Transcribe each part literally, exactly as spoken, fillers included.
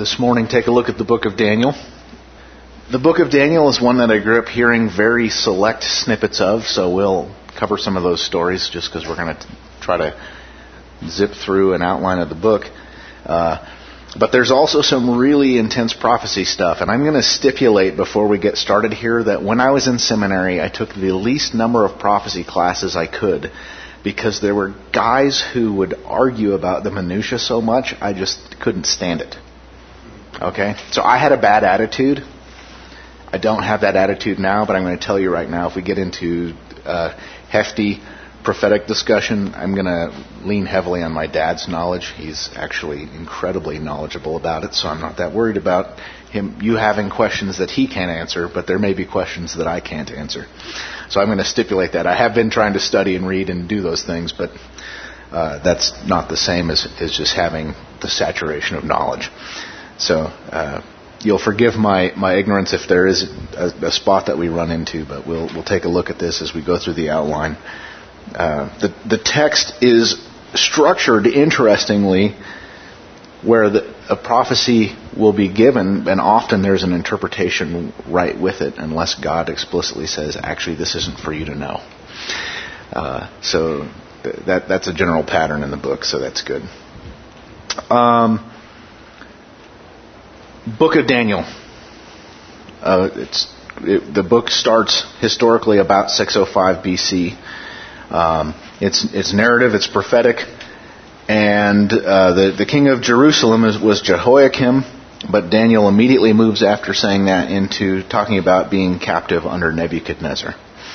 this morning take a look at the book of Daniel. The book of Daniel is one that I grew up hearing very select snippets of, so we'll cover some of those stories just because we're going to try to zip through an outline of the book. Uh, but there's also some really intense prophecy stuff, and I'm going to stipulate before we get started here that when I was in seminary, I took the least number of prophecy classes I could because there were guys who would argue about the minutia so much, I just couldn't stand it. Okay? So I had a bad attitude. I don't have that attitude now, but I'm going to tell you right now, if we get into uh, hefty prophetic discussion, I'm going to lean heavily on my dad's knowledge. He's actually incredibly knowledgeable about it, so I'm not that worried about him, you having questions that he can't answer, but there may be questions that I can't answer. So I'm going to stipulate that. I have been trying to study and read and do those things, but uh, that's not the same as, as just having the saturation of knowledge. So uh, you'll forgive my, my ignorance if there is a, a spot that we run into, but we'll we'll take a look at this as we go through the outline. Uh, the the text is structured interestingly, where the, a prophecy will be given, and often there's an interpretation right with it, unless God explicitly says, "Actually, this isn't for you to know." Uh, so th- that that's a general pattern in the book, so that's good. Um, Book of Daniel. Uh, it's it, the book starts historically about six oh five B C. Um, it's it's narrative, it's prophetic, and uh, the the king of Jerusalem is, was Jehoiakim, but Daniel immediately moves after saying that into talking about being captive under Nebuchadnezzar.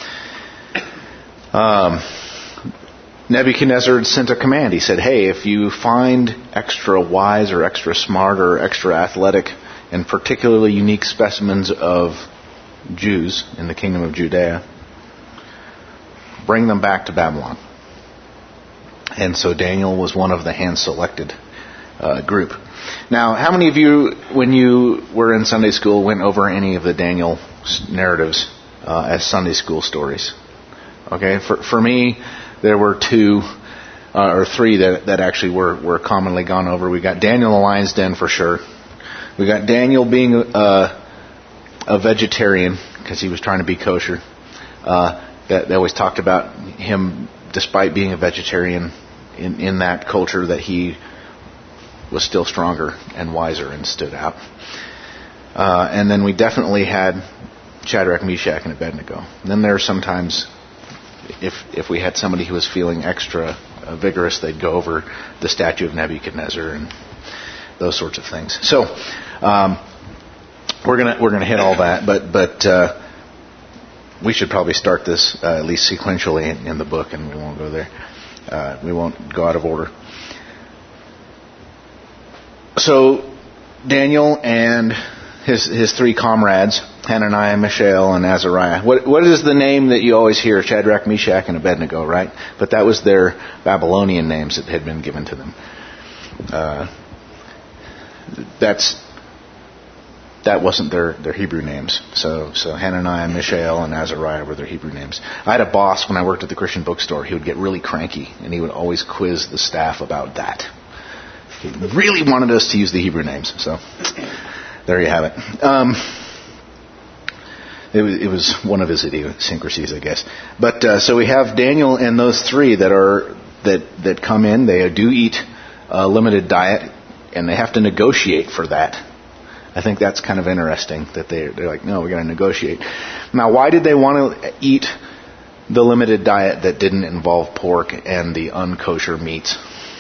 Um, Nebuchadnezzar had sent a command. He said, "Hey, if you find extra wise or extra smart or extra athletic and particularly unique specimens of Jews in the kingdom of Judea, bring them back to Babylon." And so Daniel was one of the hand-selected uh, group. Now, how many of you, when you were in Sunday school, went over any of the Daniel narratives uh, as Sunday school stories? Okay, for for me, there were two uh, or three that that actually were were commonly gone over. We got Daniel in the lion's den for sure. We got Daniel being a, a vegetarian because he was trying to be kosher. Uh, that they always talked about him, despite being a vegetarian in, in that culture, that he was still stronger and wiser and stood out. Uh, and then we definitely had Shadrach, Meshach, and Abednego. And then there are sometimes, if if we had somebody who was feeling extra uh, vigorous, they'd go over the statue of Nebuchadnezzar and those sorts of things. So um, we're gonna we're gonna hit all that, but but uh, we should probably start this uh, at least sequentially in, in the book, and we won't go there. Uh, we won't go out of order. So Daniel and his his three comrades, Hananiah, Mishael, and Azariah. What what is the name that you always hear? Shadrach, Meshach, and Abednego, right? But that was their Babylonian names that had been given to them. Uh, that's that wasn't their, their Hebrew names. So so Hananiah, Mishael, and Azariah were their Hebrew names. I had a boss when I worked at the Christian bookstore. He would get really cranky, and he would always quiz the staff about that. He really wanted us to use the Hebrew names. So there you have it. Um, it was it was one of his idiosyncrasies, I guess. But uh, so we have Daniel and those three that are that that come in. They do eat a limited diet, and they have to negotiate for that. I think that's kind of interesting that they they're like, no, we're going to negotiate. Now, why did they want to eat the limited diet that didn't involve pork and the unkosher meats?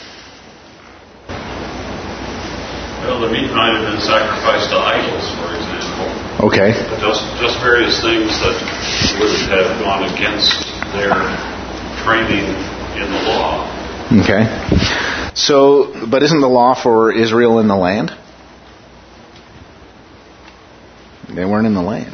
Well, the meat might have been sacrificed to idols, for example. Okay. Just just various things that would have gone against their training in the law. Okay. So, but isn't the law for Israel in the land? They weren't in the land.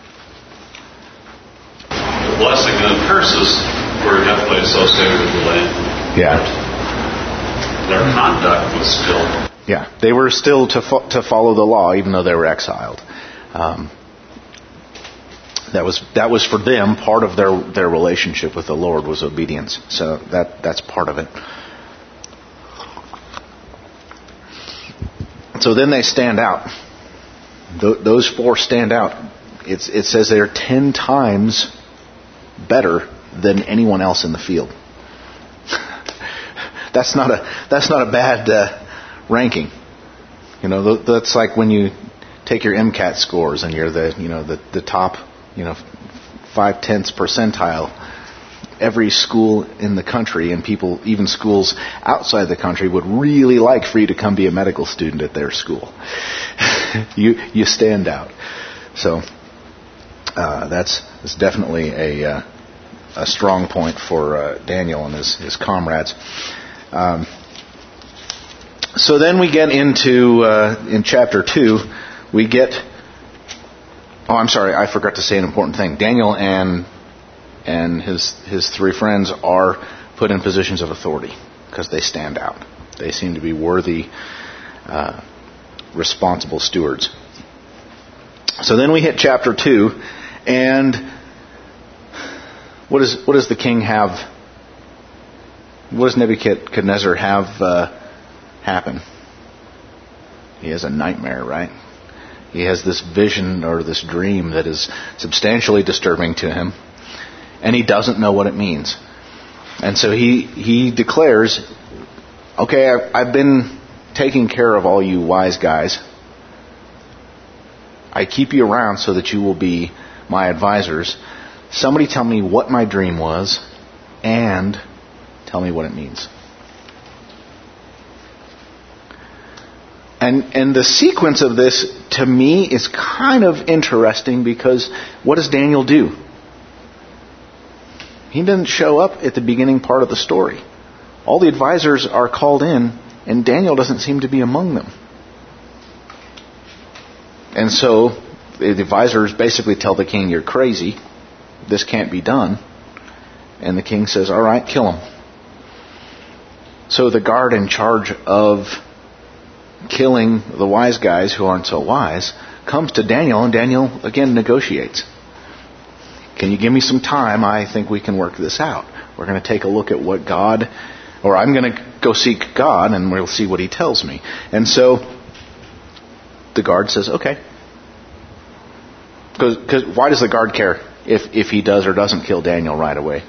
The blessing and curses were definitely associated with the land. Yeah. Their conduct was still... Yeah, they were still to fo- to follow the law, even though they were exiled. Um, that was that was for them part of their, their relationship with the Lord was obedience. So that that's part of it. So then they stand out. Th- those four stand out. It's, it says they're ten times better than anyone else in the field. That's not a that's not a bad uh, ranking. You know, that's like when you take your MCAT scores and you're the you know the, the top you know five tenths percentile. Every school in the country, and people, even schools outside the country, would really like for you to come be a medical student at their school. you you stand out. So uh, that's, that's definitely a uh, a strong point for uh, Daniel and his his comrades. Um, so then we get into uh, in chapter two, we get. Oh, I'm sorry, I forgot to say an important thing. Daniel and and his his three friends are put in positions of authority because they stand out. They seem to be worthy, uh, responsible stewards. So then we hit chapter two, and what does what does the king have? What does Nebuchadnezzar have uh, happen? He has a nightmare, right? He has this vision or this dream that is substantially disturbing to him, and he doesn't know what it means. And so he he declares, okay, I've, I've been taking care of all you wise guys. I keep you around so that you will be my advisors. Somebody tell me what my dream was and tell me what it means. And and the sequence of this, to me, is kind of interesting because what does Daniel do? He doesn't show up at the beginning part of the story. All the advisors are called in, and Daniel doesn't seem to be among them. And so the advisors basically tell the king, you're crazy. This can't be done. And the king says, all right, kill him. So the guard in charge of killing the wise guys who aren't so wise comes to Daniel, and Daniel again negotiates. Can you give me some time? I think we can work this out. We're going to take a look at what God, or I'm going to go seek God, and we'll see what He tells me. And so the guard says, okay. Because why does the guard care if, if he does or doesn't kill Daniel right away?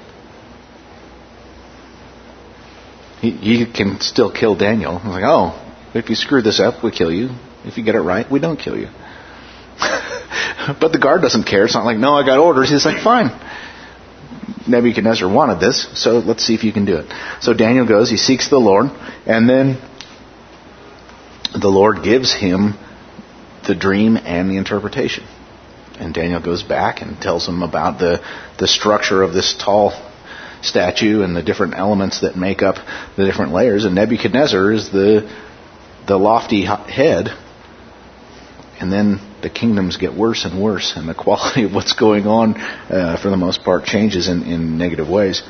He, he can still kill Daniel. He's like, oh, if you screw this up, we kill you. If you get it right, we don't kill you. But the guard doesn't care. It's not like, no, I got orders. He's like, fine. Nebuchadnezzar wanted this, so let's see if you can do it. So Daniel goes, he seeks the Lord, and then the Lord gives him the dream and the interpretation. And Daniel goes back and tells him about the, the structure of this tall statue and the different elements that make up the different layers. And Nebuchadnezzar is the the lofty head. And then the kingdoms get worse and worse, and the quality of what's going on, uh, for the most part, changes in, in negative ways.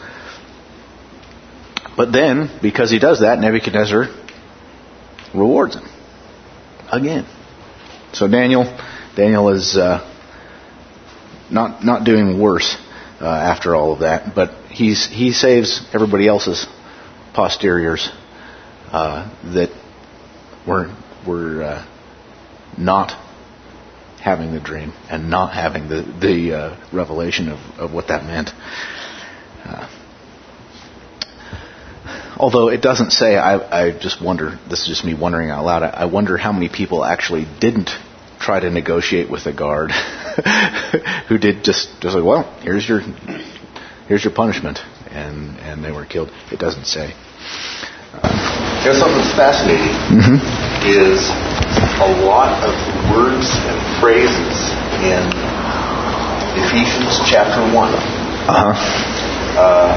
But then, because he does that, Nebuchadnezzar rewards him again. So Daniel, Daniel is uh, not not doing worse uh, after all of that, but he's he saves everybody else's posteriors uh, that were were uh, not having the dream and not having the the uh, revelation of, of what that meant. Uh, although it doesn't say, I, I just wonder, this is just me wondering out loud, I, I wonder how many people actually didn't try to negotiate with the guard who did just, just like, well, here's your here's your punishment, and, and they were killed. It doesn't say. Uh, There's something that's fascinating mm-hmm. is a lot of words and phrases in Ephesians chapter one uh-huh. uh,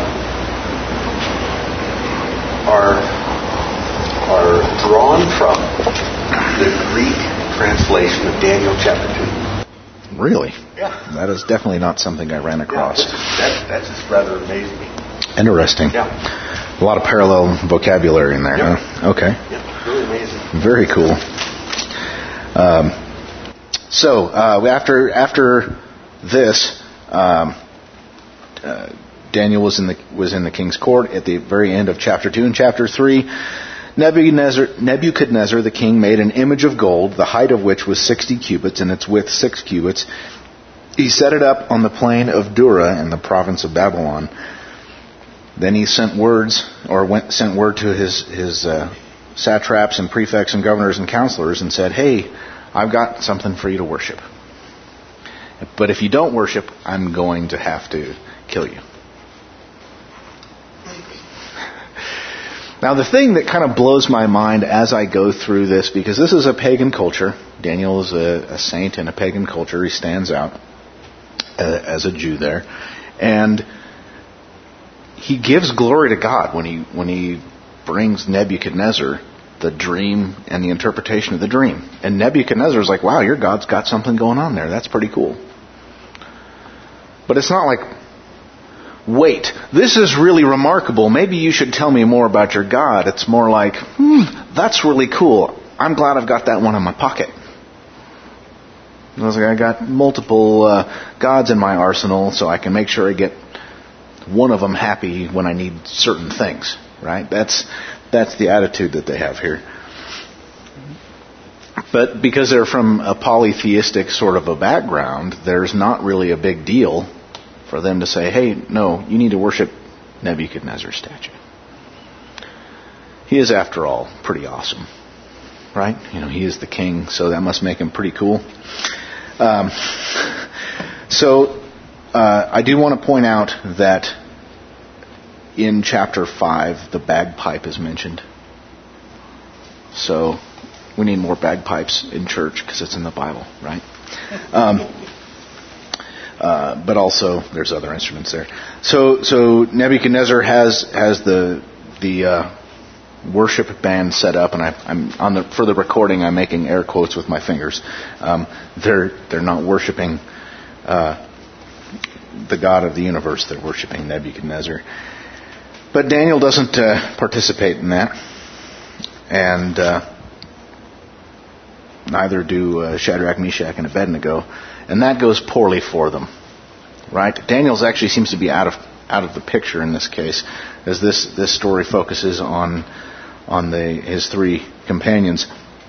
are are drawn from the Greek translation of Daniel chapter two. Really? Yeah. That is definitely not something I ran across. Yeah, that, that's just rather amazing. Interesting. Yeah. A lot of parallel vocabulary in there, yeah. huh? Okay. Yeah, really amazing. Very cool. Um, so uh, after after this, um, uh, Daniel was in the was in the king's court at the very end of chapter two. In chapter three, Nebuchadnezzar, Nebuchadnezzar the king made an image of gold, the height of which was sixty cubits, and its width six cubits. He set it up on the plain of Dura in the province of Babylon. Then he sent words, or went, sent word to his his uh, satraps and prefects and governors and counselors, and said, "Hey, I've got something for you to worship. But if you don't worship, I'm going to have to kill you." Now, the thing that kind of blows my mind as I go through this, because this is a pagan culture. Daniel is a, a saint in a pagan culture. He stands out uh, as a Jew there. And he gives glory to God when he when he brings Nebuchadnezzar the dream and the interpretation of the dream. And Nebuchadnezzar is like, wow, your God's got something going on there. That's pretty cool. But it's not like, wait, this is really remarkable. Maybe you should tell me more about your God. It's more like, hmm, that's really cool. I'm glad I've got that one in my pocket. I was like, I got multiple uh, gods in my arsenal, so I can make sure I get one of them happy when I need certain things. Right? That's that's the attitude that they have here. But because they're from a polytheistic sort of a background, there's not really a big deal for them to say, hey, no, you need to worship Nebuchadnezzar's statue. He is, after all, pretty awesome. Right? You know, he is the king, so that must make him pretty cool. Um, so, uh, I do want to point out that in chapter five, the bagpipe is mentioned. So, we need more bagpipes in church because it's in the Bible, right? Um, uh, but also, there's other instruments there. So, so Nebuchadnezzar has has the the uh, worship band set up, and I, I'm on the for the recording. I'm making air quotes with my fingers. Um, they're they're not worshiping uh, the God of the universe. They're worshiping Nebuchadnezzar. But Daniel doesn't uh, participate in that, and uh, neither do uh, Shadrach, Meshach, and Abednego, and that goes poorly for them. Right? Daniel's actually seems to be out of out of the picture in this case, as this this story focuses on on the his three companions.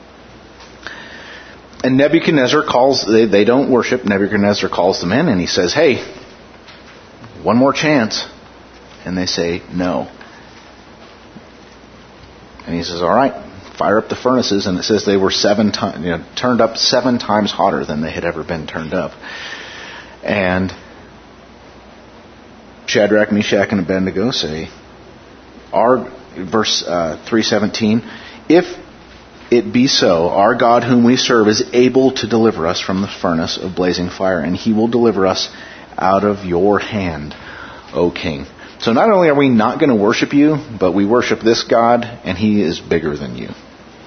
And Nebuchadnezzar calls, they, they don't worship, Nebuchadnezzar calls them in and he says, hey, one more chance. And they say, no. And he says, all right, fire up the furnaces. And it says they were seven times, you know, turned up seven times hotter than they had ever been turned up. And Shadrach, Meshach, and Abednego say, our, verse uh, three seventeen, if it be so, our God whom we serve is able to deliver us from the furnace of blazing fire, and he will deliver us out of your hand, O king. So not only are we not going to worship you, but we worship this God, and he is bigger than you.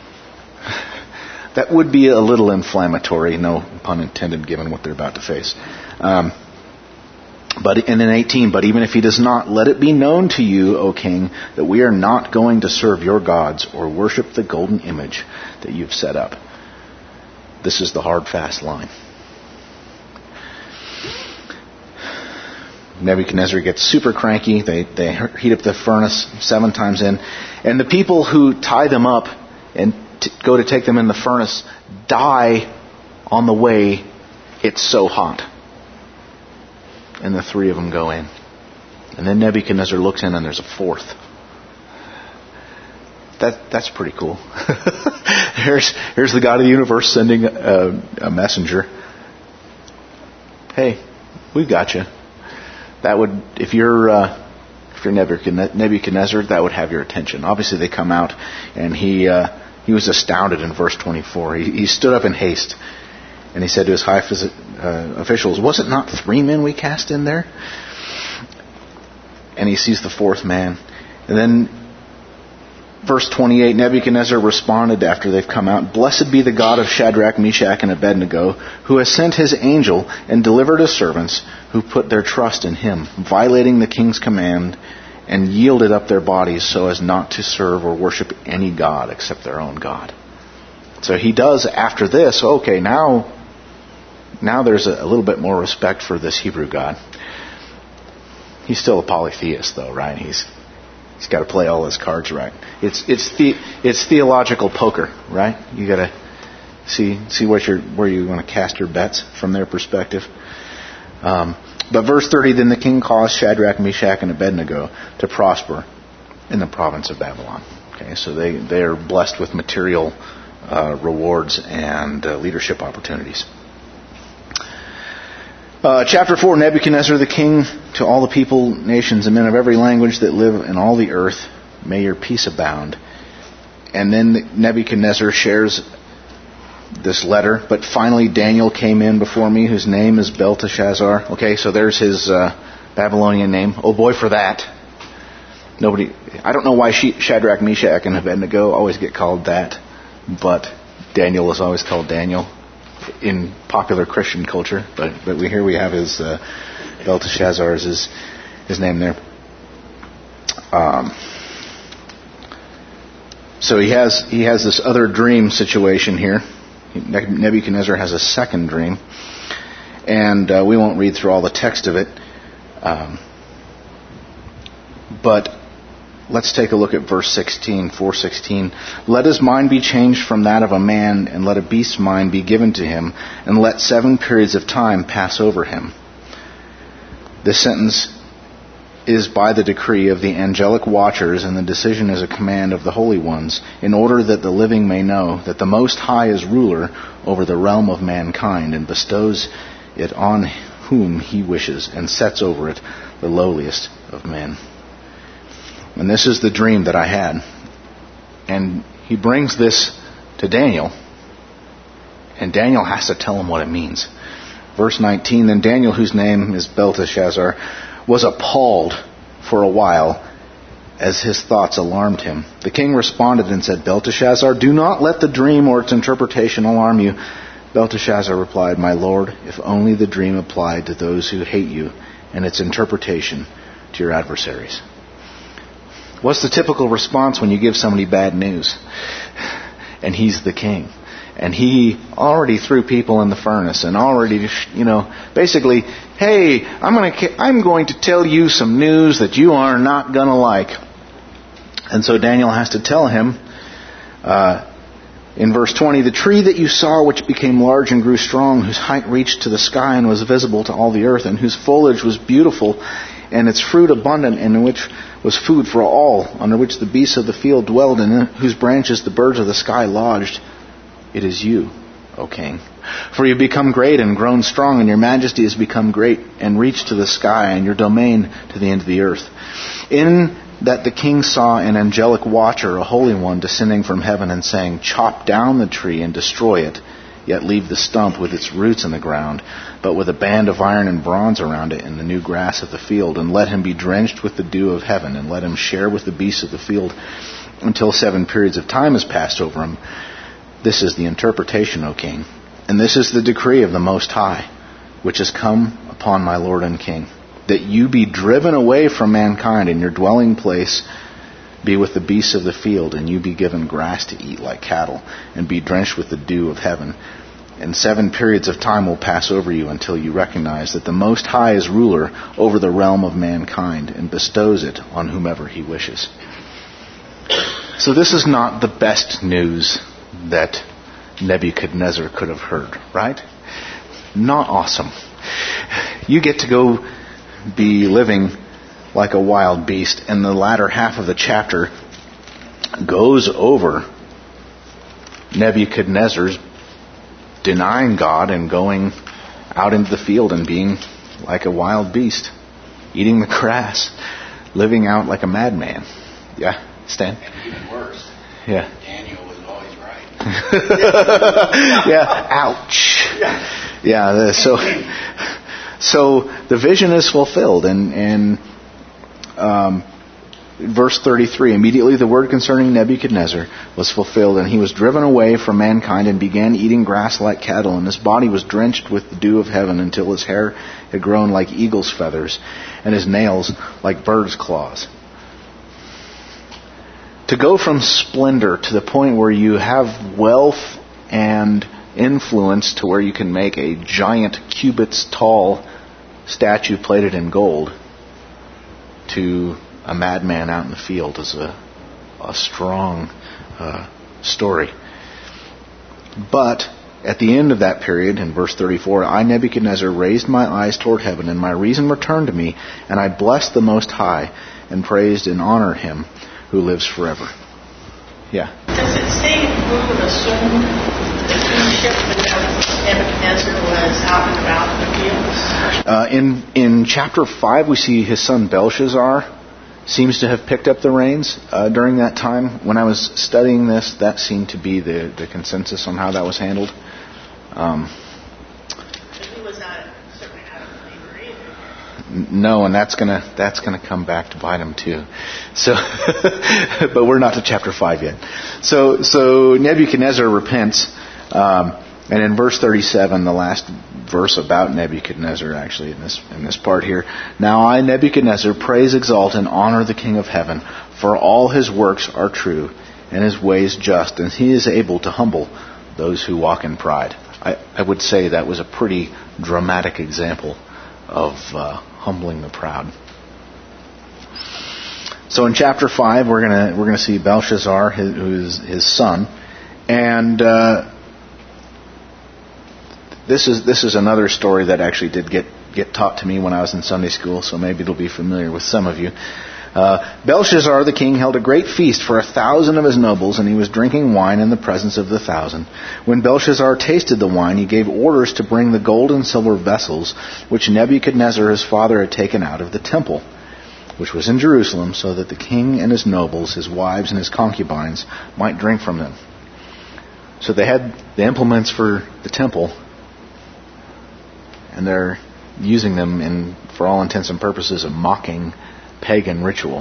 That would be a little inflammatory, no pun intended, given what they're about to face. Um, but and in eighteen, but even if he does not, let it be known to you, O king, that we are not going to serve your gods or worship the golden image that you've set up. This is the hard, fast line. Nebuchadnezzar gets super cranky. They they heat up the furnace seven times in. And the people who tie them up and t- go to take them in the furnace die on the way. It's so hot. And the three of them go in. And then Nebuchadnezzar looks in and there's a fourth. That That's pretty cool. here's, here's the God of the universe sending a, a messenger. Hey, we've got you. That would, if you're uh, if you're Nebuchadnezzar, that would have your attention. Obviously, they come out, and he uh, he was astounded in verse twenty-four. He, he stood up in haste, and he said to his high uh, officials, "Was it not three men we cast in there?" And he sees the fourth man, and then verse twenty-eight, Nebuchadnezzar responded after they've come out, "Blessed be the God of Shadrach, Meshach, and Abednego, who has sent his angel and delivered his servants who put their trust in him, violating the king's command and yielded up their bodies so as not to serve or worship any god except their own God." So he does after this, okay, now, now there's a, a little bit more respect for this Hebrew God. He's still a polytheist though, right? He's He's got to play all his cards right. It's it's the it's theological poker, right? You got to see see what you're where you want to cast your bets from their perspective. Um, but verse thirty, then the king caused Shadrach, Meshach, and Abednego to prosper in the province of Babylon. Okay, so they they are blessed with material uh, rewards and uh, leadership opportunities. Uh, chapter four, Nebuchadnezzar the king, to all the people, nations, and men of every language that live in all the earth, may your peace abound. And then Nebuchadnezzar shares this letter, but finally Daniel came in before me, whose name is Belteshazzar. Okay, so there's his uh, Babylonian name. Oh boy for that. Nobody, I don't know why Shadrach, Meshach, and Abednego always get called that, but Daniel is always called Daniel in popular Christian culture, but but we here we have his uh, Belteshazzar is his his name there. Um, so he has he has this other dream situation here. Nebuchadnezzar has a second dream, and uh, we won't read through all the text of it, um, but let's take a look at verse sixteen, four sixteen. Let his mind be changed from that of a man, and let a beast's mind be given to him, and let seven periods of time pass over him. This sentence is by the decree of the angelic watchers, and the decision is a command of the holy ones, in order that the living may know that the Most High is ruler over the realm of mankind, and bestows it on whom he wishes, and sets over it the lowliest of men. And this is the dream that I had. And he brings this to Daniel. And Daniel has to tell him what it means. Verse nineteen, then Daniel, whose name is Belteshazzar, was appalled for a while as his thoughts alarmed him. The king responded and said, Belteshazzar, do not let the dream or its interpretation alarm you. Belteshazzar replied, my lord, if only the dream applied to those who hate you, and its interpretation to your adversaries. What's the typical response when you give somebody bad news? And he's the king. And he already threw people in the furnace and already, you know, basically, hey, I'm going to I'm going to tell you some news that you are not going to like. And so Daniel has to tell him, uh, in verse twenty, the tree that you saw which became large and grew strong, whose height reached to the sky and was visible to all the earth, and whose foliage was beautiful, and its fruit abundant, and in which was food for all, under which the beasts of the field dwelled, and in whose branches the birds of the sky lodged. It is you, O king. For you have become great and grown strong, and your majesty has become great and reached to the sky, and your domain to the end of the earth. In that the king saw an angelic watcher, a holy one, descending from heaven and saying, chop down the tree and destroy it, yet leave the stump with its roots in the ground, but with a band of iron and bronze around it in the new grass of the field, and let him be drenched with the dew of heaven, and let him share with the beasts of the field until seven periods of time has passed over him. This is the interpretation, O king, and this is the decree of the Most High, which has come upon my Lord and King, that you be driven away from mankind, and your dwelling place be with the beasts of the field, and you be given grass to eat like cattle, and be drenched with the dew of heaven. And seven periods of time will pass over you until you recognize that the Most High is ruler over the realm of mankind, and bestows it on whomever he wishes. So this is not the best news that Nebuchadnezzar could have heard, right? Not awesome. You get to go be living like a wild beast, and the latter half of the chapter goes over Nebuchadnezzar's denying God and going out into the field and being like a wild beast, eating the grass, living out like a madman. Yeah, Stan? And even worse, yeah. Daniel was always right. Yeah, ouch. Yeah, the, so so the vision is fulfilled, and and um, verse thirty-three, immediately the word concerning Nebuchadnezzar was fulfilled, and he was driven away from mankind and began eating grass like cattle, and his body was drenched with the dew of heaven until his hair had grown like eagle's feathers and his nails like bird's claws. To go from splendor to the point where you have wealth and influence to where you can make a giant cubits tall statue plated in gold, to a madman out in the field is a, a strong uh, story. But at the end of that period, in verse thirty-four, I, Nebuchadnezzar, raised my eyes toward heaven, and my reason returned to me, and I blessed the Most High, and praised and honored him who lives forever. Yeah. Does it say who would assume the kingship when Nebuchadnezzar was out and about in the fields? Uh, in in chapter five, we see his son Belshazzar seems to have picked up the reins uh, during that time. When I was studying this, that seemed to be the, the consensus on how that was handled. Um, but he was not certainly not a believer either. No, and that's gonna that's gonna come back to bite him too. So, but we're not to chapter five yet. So so Nebuchadnezzar repents, um, and in verse thirty-seven, the last verse about Nebuchadnezzar, actually in this in this part here. Now I, Nebuchadnezzar, praise, exalt, and honor the King of heaven, for all his works are true, and his ways just, and he is able to humble those who walk in pride. I, I would say that was a pretty dramatic example of uh, humbling the proud. So in chapter five, we're gonna we're gonna see Belshazzar, his, who's his son, and uh, this is this is another story that actually did get get taught to me when I was in Sunday school. So maybe it'll be familiar with some of you. Uh, Belshazzar the king held a great feast for a thousand of his nobles, and he was drinking wine in the presence of the thousand. When Belshazzar tasted the wine, he gave orders to bring the gold and silver vessels which Nebuchadnezzar his father had taken out of the temple, which was in Jerusalem, so that the king and his nobles, his wives and his concubines, might drink from them. So they had the implements for the temple, and they're using them in, for all intents and purposes, a mocking pagan ritual.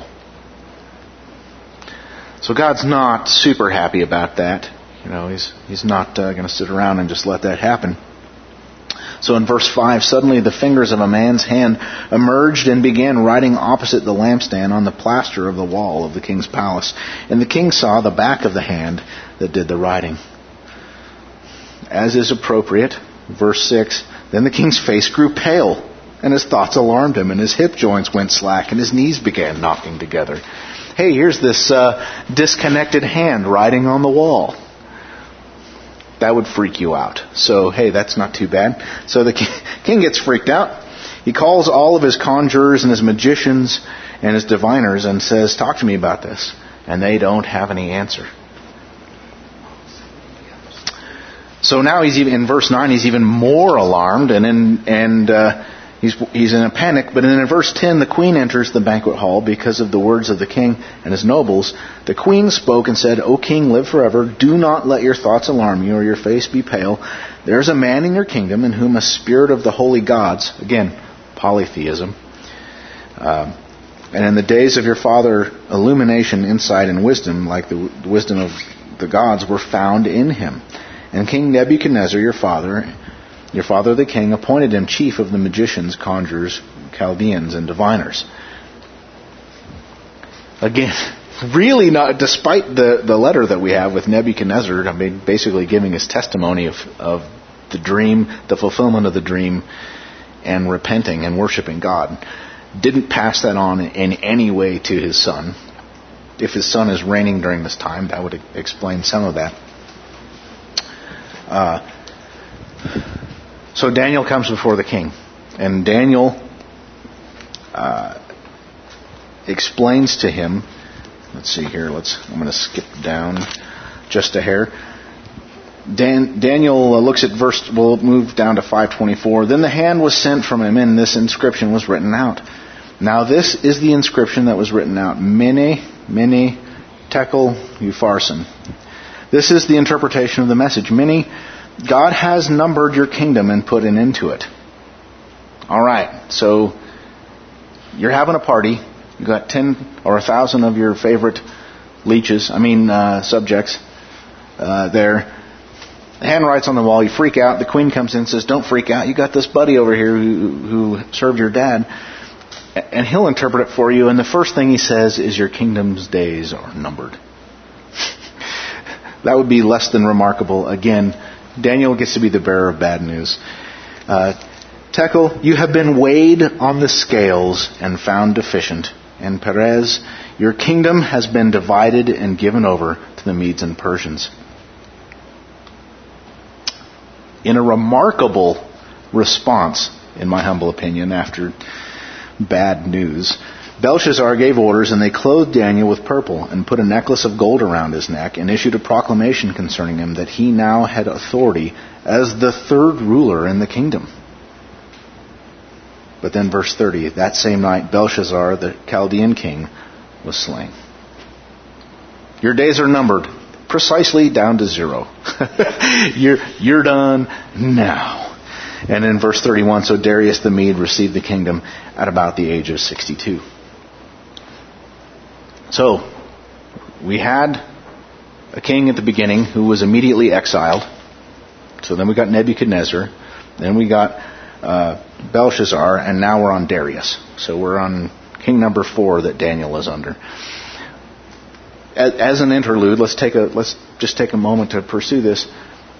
So God's not super happy about that. You know, He's He's not uh, going to sit around and just let that happen. So in verse five, suddenly the fingers of a man's hand emerged and began writing opposite the lampstand on the plaster of the wall of the king's palace. And the king saw the back of the hand that did the writing. As is appropriate, verse six, then the king's face grew pale, and his thoughts alarmed him, and his hip joints went slack, and his knees began knocking together. Hey, here's this uh, disconnected hand writing on the wall. That would freak you out. So, hey, that's not too bad. So the king gets freaked out. He calls all of his conjurers and his magicians and his diviners and says, talk to me about this. And they don't have any answer. So now he's even, in verse nine, he's even more alarmed, and in, and uh, he's he's in a panic. But then in verse ten, the queen enters the banquet hall because of the words of the king and his nobles. The queen spoke and said, O king, live forever. Do not let your thoughts alarm you, or your face be pale. There is a man in your kingdom in whom a spirit of the holy gods, again, polytheism, uh, and in the days of your father, illumination, insight, and wisdom, like the wisdom of the gods, were found in him. And King Nebuchadnezzar, your father, your father the king, appointed him chief of the magicians, conjurers, Chaldeans, and diviners. Again, really not, despite the, the letter that we have with Nebuchadnezzar, I mean, basically giving his testimony of, of the dream, the fulfillment of the dream, and repenting and worshiping God, didn't pass that on in any way to his son. If his son is reigning during this time, that would explain some of that. Uh, so Daniel comes before the king, and Daniel uh, explains to him. Let's see here. Let's. I'm going to skip down just a hair. Dan, Daniel looks at verse. We'll move down to five twenty-four. Then the hand was sent from him, and this inscription was written out. Now this is the inscription that was written out: Mene, Mene, Tekel, Upharsin. This is the interpretation of the message. Mene, God has numbered your kingdom and put an end to it. All right, so you're having a party. You got ten or a thousand of your favorite leeches, I mean uh, subjects uh, there. The hand writes on the wall. You freak out. The queen comes in and says, don't freak out. You got this buddy over here who, who served your dad. And he'll interpret it for you. And the first thing he says is your kingdom's days are numbered. That would be less than remarkable. Again, Daniel gets to be the bearer of bad news. Uh, Tekel, you have been weighed on the scales and found deficient. and Perez, your kingdom has been divided and given over to the Medes and Persians. In a remarkable response, in my humble opinion, after bad news, Belshazzar gave orders, and they clothed Daniel with purple and put a necklace of gold around his neck and issued a proclamation concerning him that he now had authority as the third ruler in the kingdom. But then verse thirty, that same night Belshazzar, the Chaldean king, was slain. Your days are numbered, precisely down to zero. you're, you're done now. And in verse thirty-one, so Darius the Mede received the kingdom at about the age of sixty-two. So, we had a king at the beginning who was immediately exiled. So then we got Nebuchadnezzar. Then we got uh, Belshazzar. And now we're on Darius. So we're on king number four that Daniel is under. As, as an interlude, let's take a let's just take a moment to pursue this.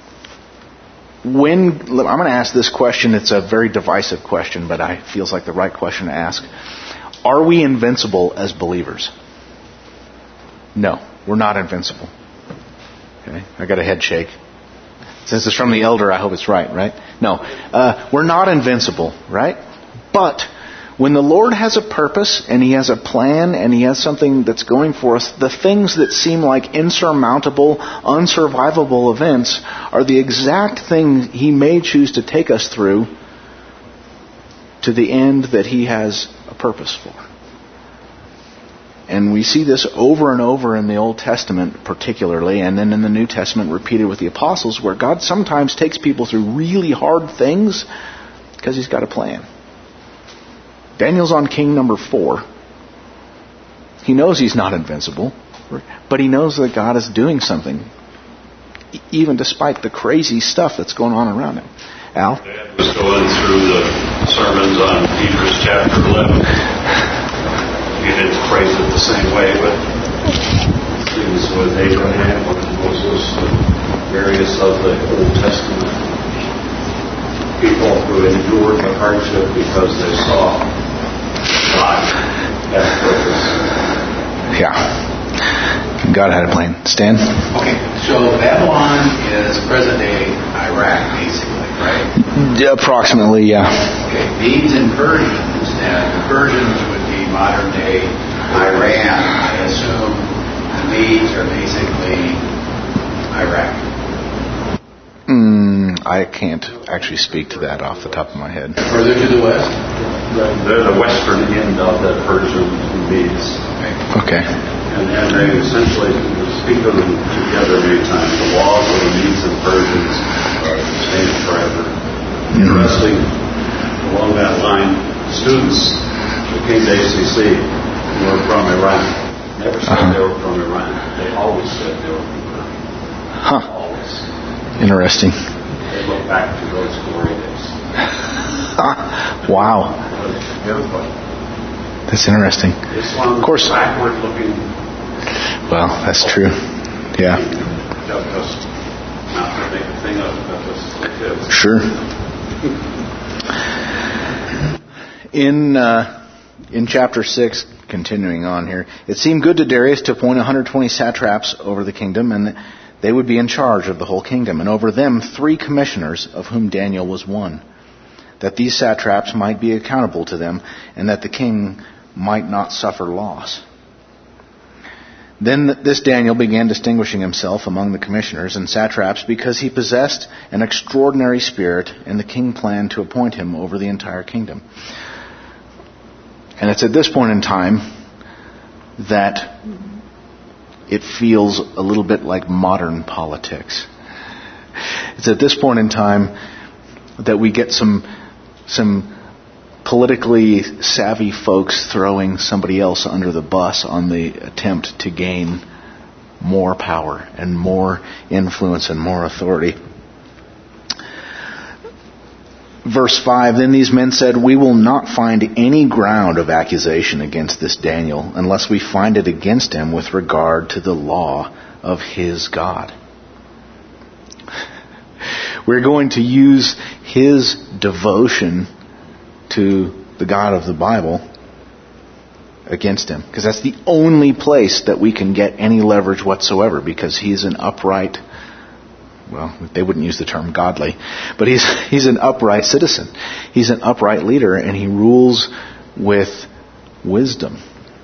When I'm going to ask this question, it's a very divisive question, but it feels like the right question to ask. Are we invincible as believers? No, we're not invincible. Okay, I got a head shake. Since it's from the elder, I hope it's right, right? No, uh, we're not invincible, right? But when the Lord has a purpose and He has a plan and He has something that's going for us, the things that seem like insurmountable, unsurvivable events are the exact thing He may choose to take us through to the end that He has a purpose for. And we see this over and over in the Old Testament particularly, and then in the New Testament repeated with the apostles, where God sometimes takes people through really hard things because He's got a plan. Daniel's on king number four. He knows he's not invincible, but he knows that God is doing something, even despite the crazy stuff that's going on around him. Al? Dad was going through the sermons on Hebrews chapter eleven. He didn't phrase it the same way, but things with Abraham, with Moses, and various of the Old Testament people who endured the hardship because they saw God had a purpose. Yeah. God had a plan. Stan? Okay, so Babylon is present-day Iraq, basically, right? Yeah, approximately, yeah. Okay, Medes and Persians, and the Persians would be modern-day Iran. I assume the Medes are basically Iraq. Mm, I can't actually speak to that off the top of my head. Further to the west? They're the western end of the Persian Medes. Okay. And, and they essentially speak of them together many times. The laws of the Medes and Persians are the same forever. Mm-hmm. Interesting, along that line, students who came to A C C were from Iran. Never said uh-huh. they were from Iran. They always said they were from Iran. Huh. Always. Interesting. They look back to those glory days. Wow. That's interesting. Islam of course. Backward looking. Well, that's true. Yeah. Just not to make a thing of it, but just like this. Sure. In uh, in chapter six, continuing on here, it seemed good to Darius to appoint one hundred twenty satraps over the kingdom, and they would be in charge of the whole kingdom, and over them three commissioners, of whom Daniel was one, that these satraps might be accountable to them, and that the king might not suffer loss. Then this Daniel began distinguishing himself among the commissioners and satraps because he possessed an extraordinary spirit, and the king planned to appoint him over the entire kingdom. And it's at this point in time that it feels a little bit like modern politics. It's at this point in time that we get some some politically savvy folks throwing somebody else under the bus on the attempt to gain more power and more influence and more authority. Verse five, then these men said, we will not find any ground of accusation against this Daniel unless we find it against him with regard to the law of his God. We're going to use his devotion to the God of the Bible against him. Because that's the only place that we can get any leverage whatsoever, because he's an upright, well, they wouldn't use the term godly, but he's he's an upright citizen. He's an upright leader, and he rules with wisdom.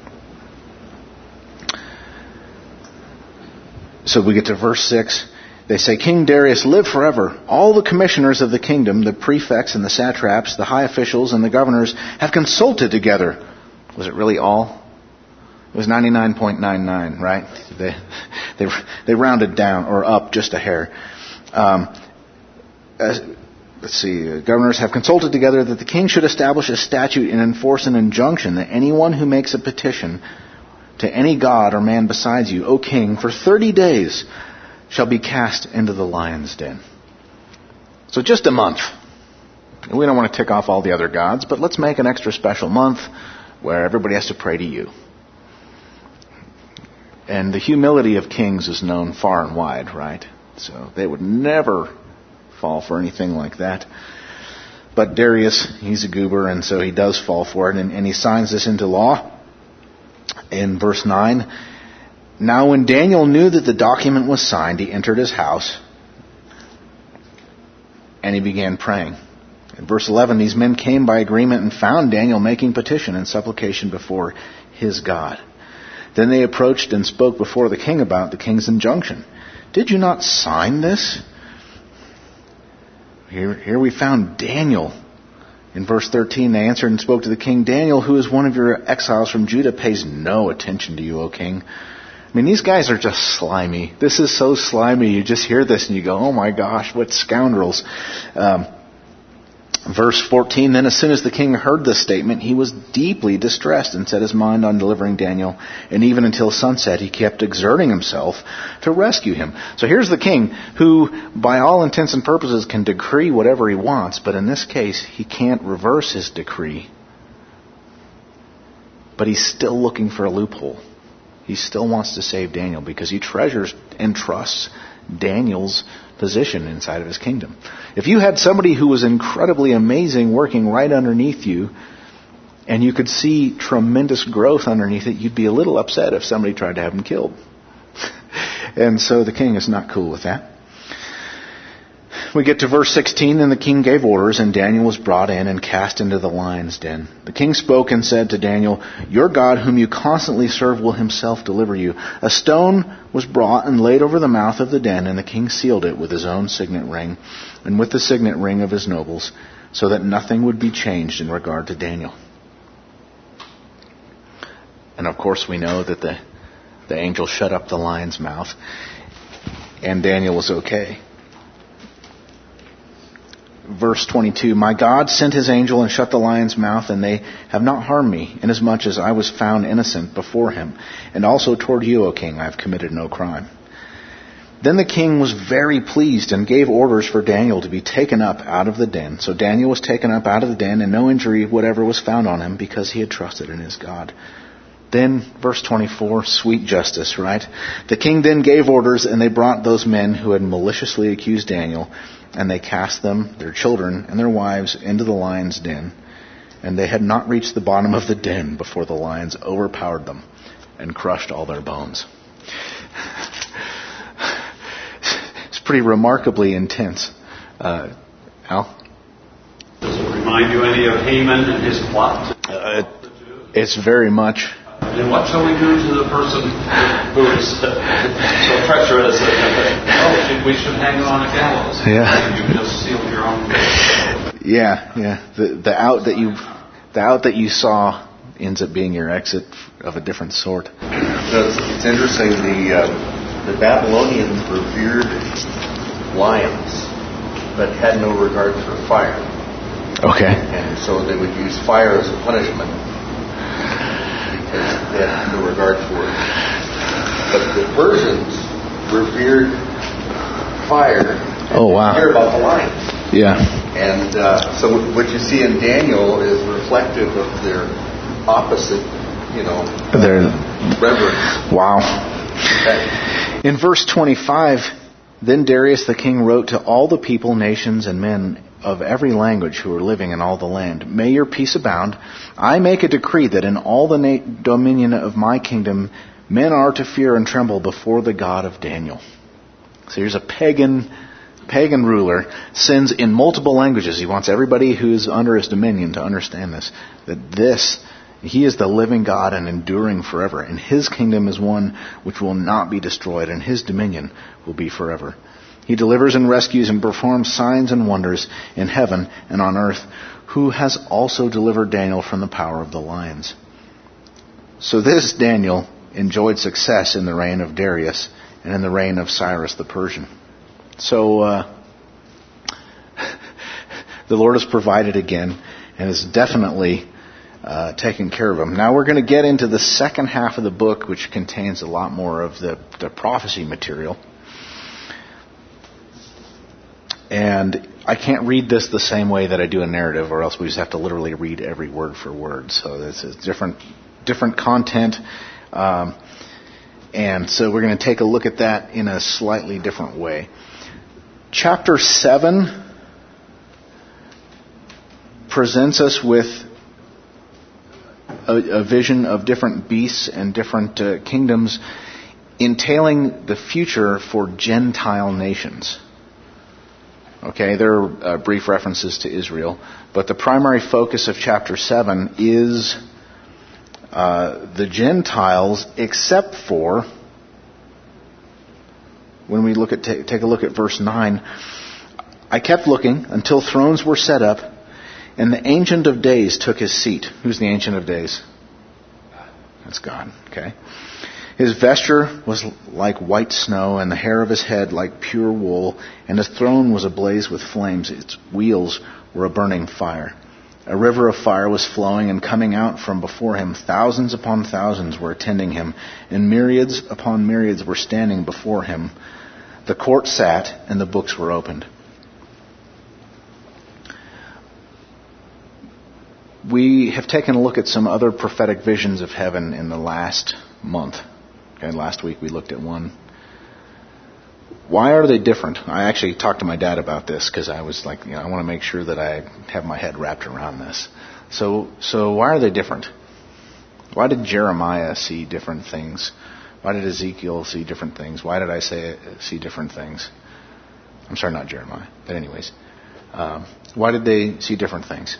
So we get to verse six. They say, King Darius, live forever. All the commissioners of the kingdom, the prefects and the satraps, the high officials and the governors have consulted together. Was it really all? It was ninety-nine point nine nine, right? They they they rounded down or up just a hair. Um, as, let's see. Governors have consulted together that the king should establish a statute and enforce an injunction that anyone who makes a petition to any god or man besides you, O king, for thirty days shall be cast into the lion's den. So just a month. We don't want to tick off all the other gods, but let's make an extra special month where everybody has to pray to you. And the humility of kings is known far and wide, right? So they would never fall for anything like that. But Darius, he's a goober, and so he does fall for it, and, and he signs this into law. In verse nine, now when Daniel knew that the document was signed, he entered his house and he began praying. In verse eleven, these men came by agreement and found Daniel making petition and supplication before his God. Then they approached and spoke before the king about the king's injunction. Did you not sign this? Here, here we found Daniel. In verse thirteen, they answered and spoke to the king, Daniel, who is one of your exiles from Judah, pays no attention to you, O king. I mean, these guys are just slimy. This is so slimy. You just hear this and you go, oh my gosh, what scoundrels. Um, verse fourteen, then as soon as the king heard this statement, he was deeply distressed and set his mind on delivering Daniel. And even until sunset, he kept exerting himself to rescue him. So here's the king who, by all intents and purposes, can decree whatever he wants. But in this case, he can't reverse his decree. But he's still looking for a loophole. He still wants to save Daniel because he treasures and trusts Daniel's position inside of his kingdom. If you had somebody who was incredibly amazing working right underneath you, and you could see tremendous growth underneath it, you'd be a little upset if somebody tried to have him killed. And so the king is not cool with that. We get to verse sixteen, and the king gave orders, and Daniel was brought in and cast into the lion's den. The king spoke and said to Daniel, your God, whom you constantly serve, will himself deliver you. A stone was brought and laid over the mouth of the den, and the king sealed it with his own signet ring, and with the signet ring of his nobles, so that nothing would be changed in regard to Daniel. And of course we know that the, the angel shut up the lion's mouth, and Daniel was okay. Verse twenty-two, my God sent his angel and shut the lion's mouth, and they have not harmed me, inasmuch as I was found innocent before him. And also toward you, O king, I have committed no crime. Then the king was very pleased and gave orders for Daniel to be taken up out of the den. So Daniel was taken up out of the den, and no injury whatever was found on him, because he had trusted in his God. Then, verse twenty-four, sweet justice, right? The king then gave orders, and they brought those men who had maliciously accused Daniel, and they cast them, their children, and their wives into the lion's den. And they had not reached the bottom of the den before the lions overpowered them and crushed all their bones. It's pretty remarkably intense. Uh, Al? Does it remind you any of Haman and his plot? Uh, it, it's very much. And what shall we do to the person who is so treacherous? Oh, we should hang him on a gallows. Yeah. You just sealed your own fate. Yeah, yeah. The the out that you the out that you saw ends up being your exit of a different sort. It's, it's interesting. The uh, the Babylonians revered lions, but had no regard for fire. Okay. And so they would use fire as a punishment, because they had no regard for it. But the Persians revered fire. Oh, wow. Hear about the lions. Yeah. And uh, so what you see in Daniel is reflective of their opposite, you know, Their reverence. Wow. Okay. In verse twenty-five, then Darius the king wrote to all the people, nations, and men of every language who are living in all the land. May your peace abound. I make a decree that in all the na- dominion of my kingdom, men are to fear and tremble before the God of Daniel. So here's a pagan, pagan ruler, sins in multiple languages. He wants everybody who's under his dominion to understand this, that this, he is the living God and enduring forever. And his kingdom is one which will not be destroyed, and his dominion will be forever. He delivers and rescues and performs signs and wonders in heaven and on earth, who has also delivered Daniel from the power of the lions. So this Daniel enjoyed success in the reign of Darius and in the reign of Cyrus the Persian. So uh, the Lord has provided again and has definitely uh, taken care of him. Now we're going to get into the second half of the book, which contains a lot more of the, the prophecy material. And I can't read this the same way that I do a narrative, or else we just have to literally read every word for word. So this is different, different content. Um, and so we're going to take a look at that in a slightly different way. Chapter seven presents us with a, a vision of different beasts and different uh, kingdoms, entailing the future for Gentile nations. Okay, there are uh, brief references to Israel, but the primary focus of chapter seven is uh, the Gentiles, except for, when we look at t- take a look at verse nine, I kept looking until thrones were set up, and the Ancient of Days took his seat. Who's the Ancient of Days? That's God, okay. His vesture was like white snow, and the hair of his head like pure wool, and his throne was ablaze with flames. Its wheels were a burning fire. A river of fire was flowing and coming out from before him. Thousands upon thousands were attending him, and myriads upon myriads were standing before him. The court sat, and the books were opened. We have taken a look at some other prophetic visions of heaven in the last month. Okay, last week we looked at one. Why are they different? I actually talked to my dad about this because I was like, you know, I want to make sure that I have my head wrapped around this. So, so why are they different? Why did Jeremiah see different things? Why did Ezekiel see different things? Why did I say see different things? I'm sorry, not Jeremiah. But anyways, um, why did they see different things?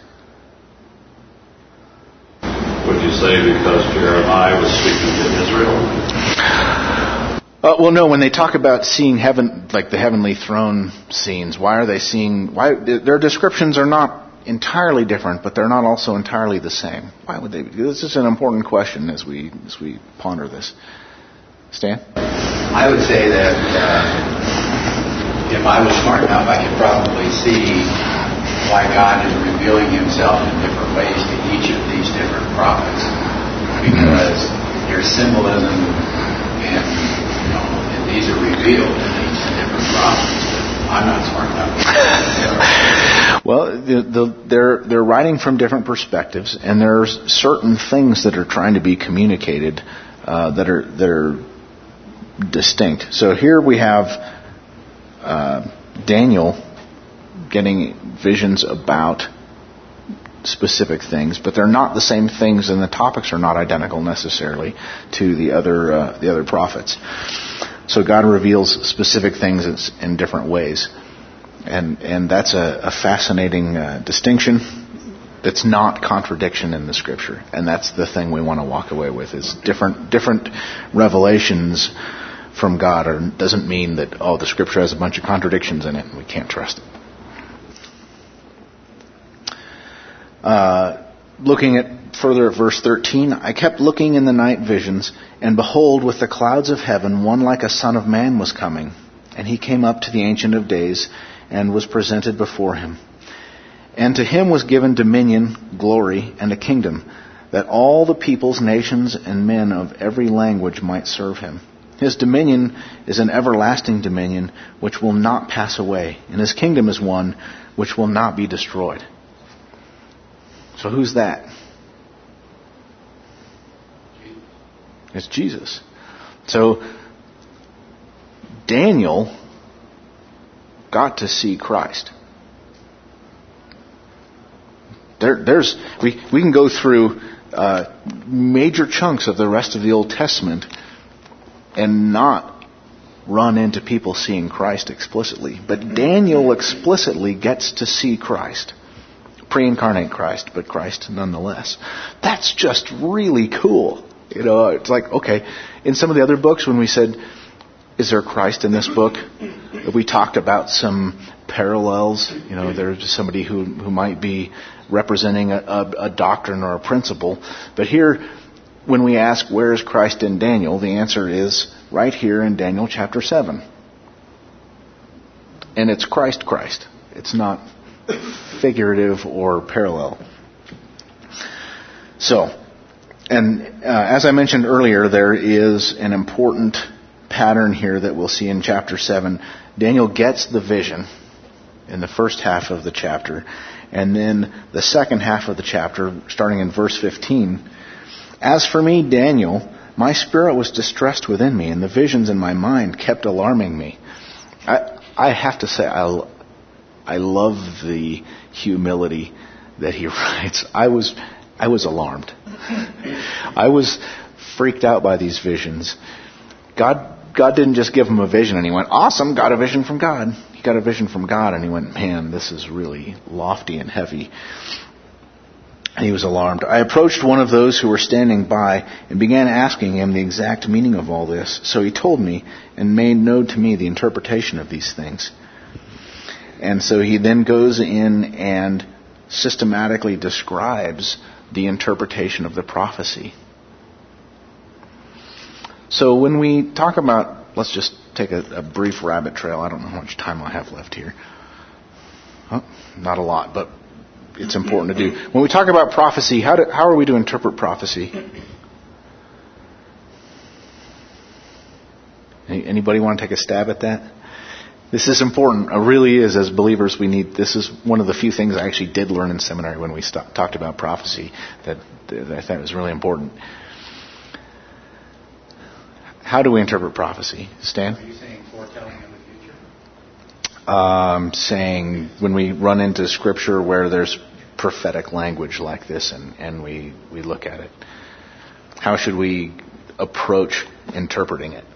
Would you say because Jeremiah was speaking to Israel? Uh, well, no. When they talk about seeing heaven, like the heavenly throne scenes, why are they seeing? Why their descriptions are not entirely different, but they're not also entirely the same. Why would they? This is an important question as we as we ponder this. Stan? I would say that uh, if I was smart enough, I could probably see why God is revealing himself in different ways to each of these different prophets. Because there's symbolism and, you know, and these are revealed in each different prophets. I'm not smart enough. Well, the, the, they're they're writing from different perspectives, and there's certain things that are trying to be communicated uh, that are that are distinct. So here we have uh, Daniel getting visions about specific things, but they're not the same things, and the topics are not identical necessarily to the other uh, the other prophets. So God reveals specific things in different ways, and and that's a, a fascinating uh, distinction. That's not contradiction in the Scripture, and that's the thing we want to walk away with: is different different revelations from God. Or doesn't mean that oh the Scripture has a bunch of contradictions in it and we can't trust it. Uh, looking at further at verse thirteen, I kept looking in the night visions, and behold, with the clouds of heaven, one like a son of man was coming. And he came up to the Ancient of Days, and was presented before him. And to him was given dominion, glory, and a kingdom, that all the peoples, nations, and men of every language might serve him. His dominion is an everlasting dominion, which will not pass away, and his kingdom is one which will not be destroyed. So who's that? It's Jesus. So Daniel got to see Christ. There, there's we we can go through uh, major chunks of the rest of the Old Testament and not run into people seeing Christ explicitly. But Daniel explicitly gets to see Christ. Pre-incarnate Christ, but Christ nonetheless. That's just really cool. You know, it's like, okay, in some of the other books when we said, is there Christ in this book? We talked about some parallels. You know, there's somebody who, who might be representing a, a, a doctrine or a principle. But here, when we ask, where is Christ in Daniel? The answer is right here in Daniel chapter seven. And it's Christ, Christ. It's not figurative or parallel. So, and uh, as I mentioned earlier, there is an important pattern here that we'll see in chapter seven. Daniel gets the vision in the first half of the chapter, and then the second half of the chapter, starting in verse fifteen. As for me, Daniel, my spirit was distressed within me, and the visions in my mind kept alarming me. I, I have to say, I, I love the humility that he writes. I was, I was alarmed. I was freaked out by these visions. God, God didn't just give him a vision and he went, awesome, got a vision from God. He got a vision from God and he went, man, this is really lofty and heavy. And he was alarmed. I approached one of those who were standing by and began asking him the exact meaning of all this. So he told me and made known to me the interpretation of these things. And so he then goes in and systematically describes the interpretation of the prophecy. So when we talk about, let's just take a, a brief rabbit trail. I don't know how much time I have left here. Oh, not a lot, but it's important to do. When we talk about prophecy, how do, how are we to interpret prophecy? Anybody want to take a stab at that? This is important. It really is. As believers, we need. This is one of the few things I actually did learn in seminary when we st- talked about prophecy that, that I thought was really important. How do we interpret prophecy, Stan? Are you saying foretelling in the future? Um, saying when we run into Scripture where there's prophetic language like this, and, and we, we look at it, how should we approach interpreting it?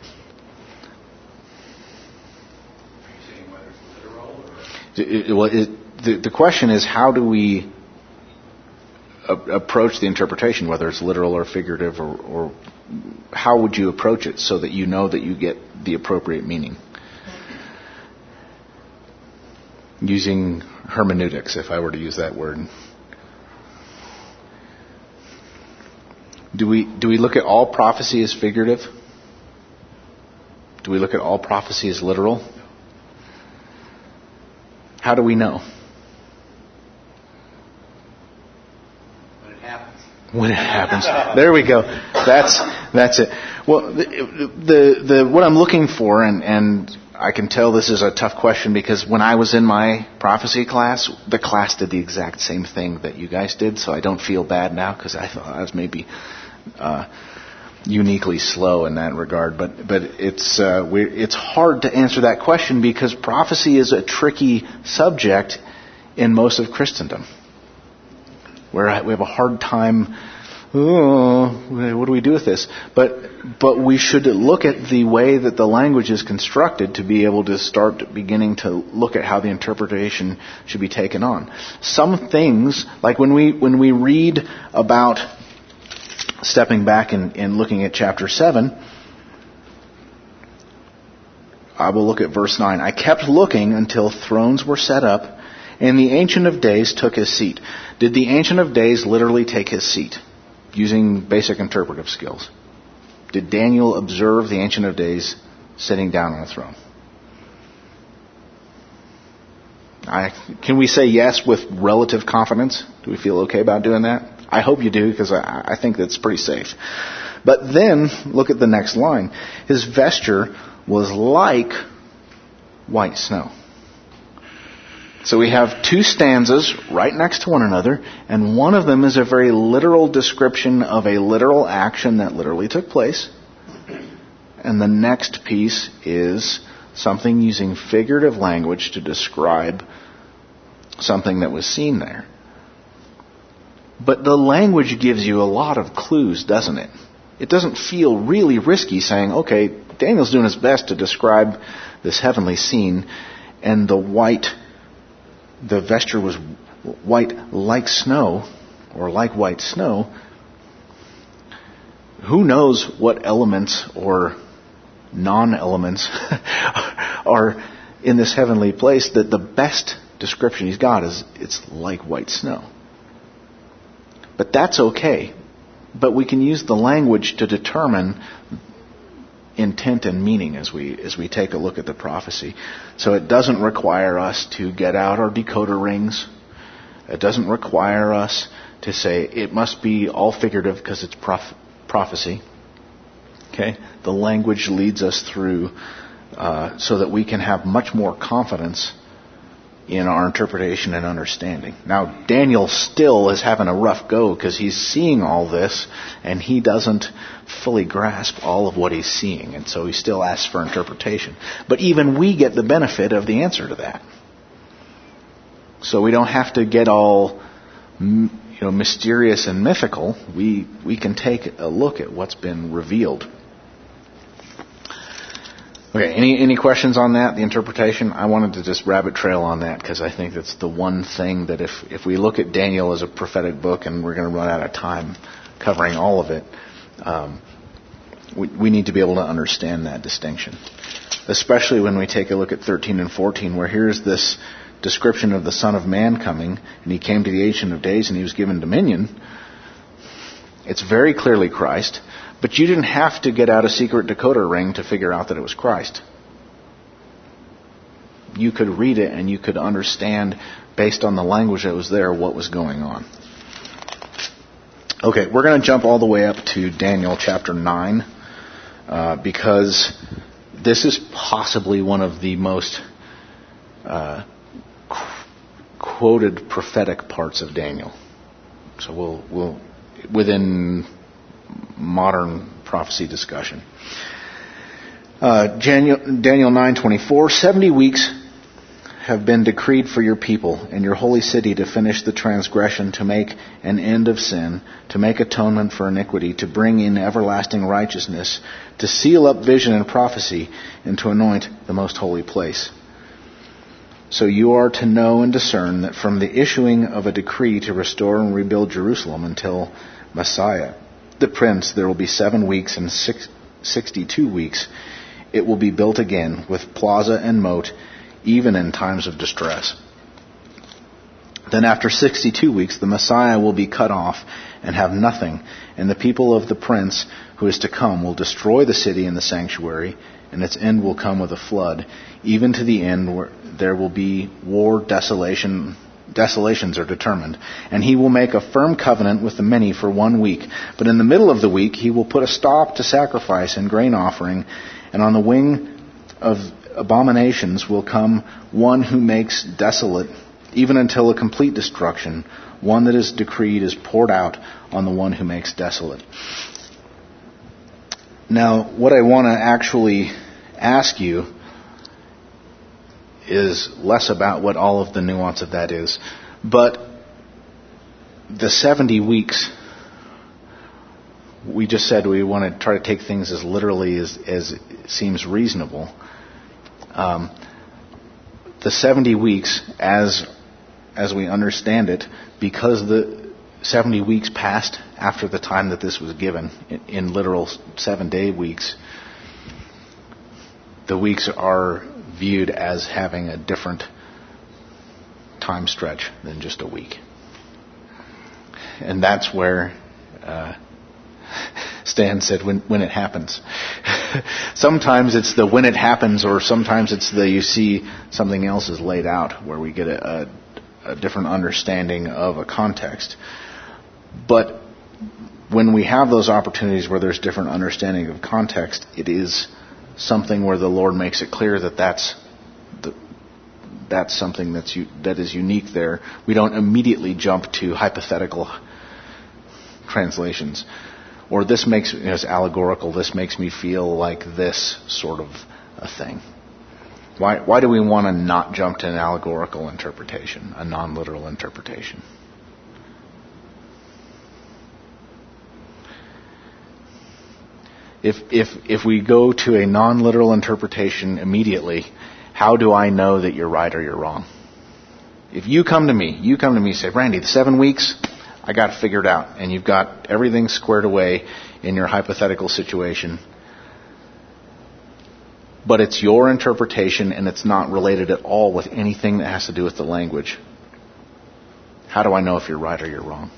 It, well, it, the, the question is, how do we a, approach the interpretation, whether it's literal or figurative, or, or how would you approach it so that you know that you get the appropriate meaning? Using hermeneutics, if I were to use that word. Do we do we look at all prophecy as figurative? Do we look at all prophecy as literal? How do we know? When it happens. When it happens. There we go. That's that's it. Well, the, the the what I'm looking for, and and I can tell this is a tough question because when I was in my prophecy class, the class did the exact same thing that you guys did, so I don't feel bad now because I thought I was maybe uh, uniquely slow in that regard. But but it's uh, we it's hard to answer that question because prophecy is a tricky subject in most of Christendom, where we have a hard time. Oh, what do we do with this? But but we should look at the way that the language is constructed to be able to start beginning to look at how the interpretation should be taken on. Some things, like when we when we read about stepping back and, and looking at chapter seven, I will look at verse nine. I kept looking until thrones were set up, and the Ancient of Days took his seat. Did the Ancient of Days literally take his seat? Using basic interpretive skills. Did Daniel observe the Ancient of Days sitting down on a throne? I, can we say yes with relative confidence? Do we feel okay about doing that? I hope you do, because I, I think that's pretty safe. But then, look at the next line. His vesture was like white snow. So we have two stanzas right next to one another, and one of them is a very literal description of a literal action that literally took place. And the next piece is something using figurative language to describe something that was seen there. But the language gives you a lot of clues, doesn't it? It doesn't feel really risky saying, okay, Daniel's doing his best to describe this heavenly scene, and the white, the vesture was white like snow, or like white snow. Who knows what elements or non-elements are in this heavenly place, that the best description he's got is it's like white snow. But that's okay. But we can use the language to determine intent and meaning as we as we take a look at the prophecy. So it doesn't require us to get out our decoder rings. It doesn't require us to say it must be all figurative because it's prof- prophecy. Okay? The language leads us through uh, so that we can have much more confidence in our interpretation and understanding. Now, Daniel still is having a rough go because he's seeing all this and he doesn't fully grasp all of what he's seeing, and so he still asks for interpretation. But even we get the benefit of the answer to that. So we don't have to get all, you know, mysterious and mythical. We we can take a look at what's been revealed. Okay, any any questions on that, the interpretation? I wanted to just rabbit trail on that because I think that's the one thing that if, if we look at Daniel as a prophetic book and we're going to run out of time covering all of it, um, we, we need to be able to understand that distinction. Especially when we take a look at thirteen and fourteen, where here's this description of the Son of Man coming, and he came to the Ancient of Days and he was given dominion. It's very clearly Christ. But you didn't have to get out a secret decoder ring to figure out that it was Christ. You could read it and you could understand, based on the language that was there, what was going on. Okay, we're going to jump all the way up to Daniel chapter nine, uh, because this is possibly one of the most uh, qu- quoted prophetic parts of Daniel. So we'll we'll within modern prophecy discussion. Uh, Daniel, Daniel nine twenty-four, seventy weeks have been decreed for your people and your holy city to finish the transgression, to make an end of sin, to make atonement for iniquity, to bring in everlasting righteousness, to seal up vision and prophecy, and to anoint the most holy place. So you are to know and discern that from the issuing of a decree to restore and rebuild Jerusalem until Messiah, the Prince, there will be seven weeks and six, sixty-two weeks. It will be built again with plaza and moat, even in times of distress. Then after sixty-two weeks, the Messiah will be cut off and have nothing, and the people of the Prince who is to come will destroy the city and the sanctuary, and its end will come with a flood, even to the end where there will be war, desolation, desolations are determined. And he will make a firm covenant with the many for one week. But in the middle of the week, he will put a stop to sacrifice and grain offering. And on the wing of abominations will come one who makes desolate, even until a complete destruction. One that is decreed is poured out on the one who makes desolate. Now, what I want to actually ask you is less about what all of the nuance of that is, but the seventy weeks, we just said we want to try to take things as literally as, as seems reasonable. Um, the seventy weeks, as as we understand it, because the seventy weeks passed after the time that this was given, in, in literal seven-day weeks, the weeks are viewed as having a different time stretch than just a week. And that's where uh, Stan said, when, when it happens. Sometimes it's the when it happens, or sometimes it's the you see something else is laid out, where we get a, a, a different understanding of a context. But when we have those opportunities where there's different understanding of context, it is something where the Lord makes it clear that that's the, that's something that's that is unique there. We don't immediately jump to hypothetical translations, or this makes you know, it's allegorical. This makes me feel like this sort of a thing. Why why do we want to not jump to an allegorical interpretation, a non-literal interpretation? If if if we go to a non-literal interpretation immediately, how do I know that you're right or you're wrong? If you come to me, you come to me and say, Randy, the seven weeks, I got it figured out, and you've got everything squared away in your hypothetical situation, but it's your interpretation and it's not related at all with anything that has to do with the language. How do I know if you're right or you're wrong?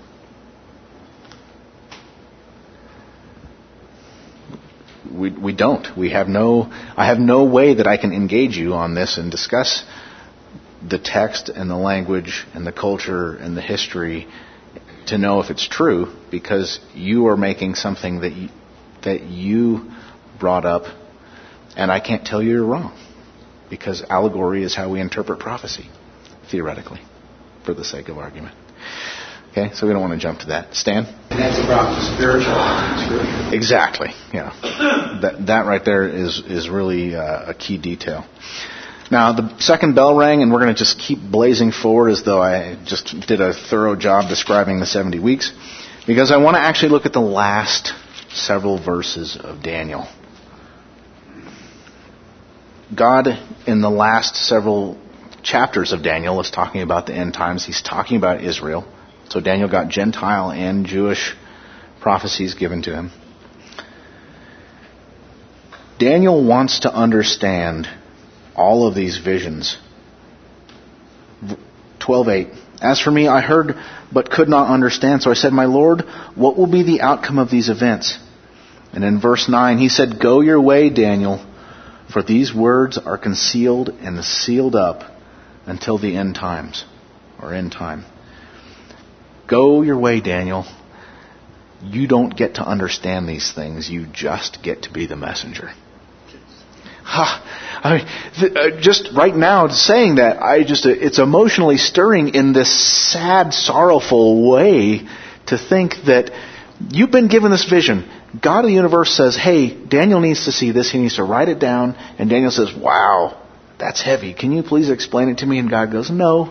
We we don't. We have no. I have no way that I can engage you on this and discuss the text and the language and the culture and the history to know if it's true, because you are making something that you, that you brought up, and I can't tell you you're wrong, because allegory is how we interpret prophecy, theoretically, for the sake of argument. Okay, so we don't want to jump to that. Stan? And that's about the spiritual scripture. Exactly. Yeah, that that right there is is really uh, a key detail. Now, the second bell rang, and we're going to just keep blazing forward as though I just did a thorough job describing the seventy weeks, because I want to actually look at the last several verses of Daniel. God, in the last several chapters of Daniel, is talking about the end times. He's talking about Israel. So Daniel got Gentile and Jewish prophecies given to him. Daniel wants to understand all of these visions. twelve eight. As for me, I heard but could not understand. So I said, my Lord, what will be the outcome of these events? And in verse nine, he said, go your way, Daniel, for these words are concealed and sealed up until the end times, or end time. Go your way, Daniel. You don't get to understand these things. You just get to be the messenger. Ha! I mean, th- uh, just right now, saying that, I just uh, it's emotionally stirring in this sad, sorrowful way to think that you've been given this vision. God of the universe says, hey, Daniel needs to see this. He needs to write it down. And Daniel says, wow, that's heavy. Can you please explain it to me? And God goes, no.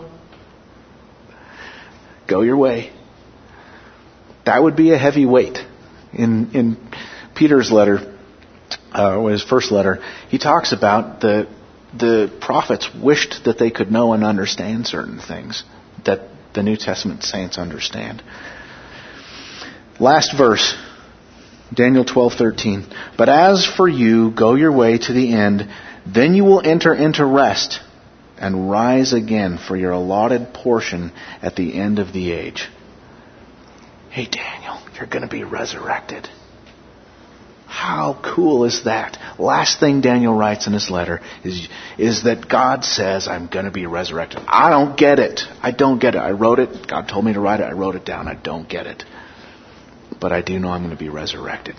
Go your way. That would be a heavy weight. In in Peter's letter, uh, his first letter, he talks about the the prophets wished that they could know and understand certain things that the New Testament saints understand. Last verse, Daniel twelve thirteen. But as for you, go your way to the end, then you will enter into rest and rise again for your allotted portion at the end of the age. Hey, Daniel, you're going to be resurrected. How cool is that? Last thing Daniel writes in his letter is, is that God says, I'm going to be resurrected. I don't get it. I don't get it. I wrote it. God told me to write it. I wrote it down. I don't get it. But I do know I'm going to be resurrected.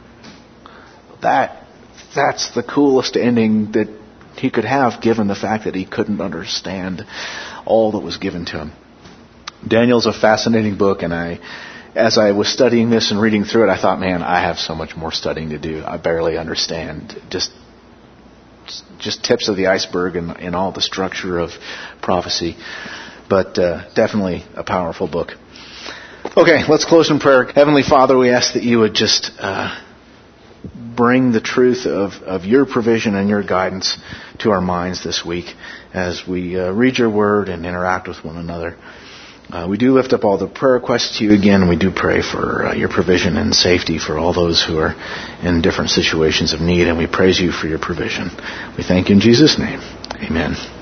That, that's the coolest ending that he could have, given the fact that he couldn't understand all that was given to him. Daniel's a fascinating book, and I, as I was studying this and reading through it, I thought, man, I have so much more studying to do. I barely understand just just tips of the iceberg and, and all the structure of prophecy. But uh, definitely a powerful book. Okay, let's close in prayer. Heavenly Father, we ask that you would just uh, bring the truth of, of your provision and your guidance to our minds this week as we uh, read your word and interact with one another. Uh, we do lift up all the prayer requests to you again. We do pray for uh, your provision and safety for all those who are in different situations of need, and we praise you for your provision. We thank you in Jesus' name. Amen.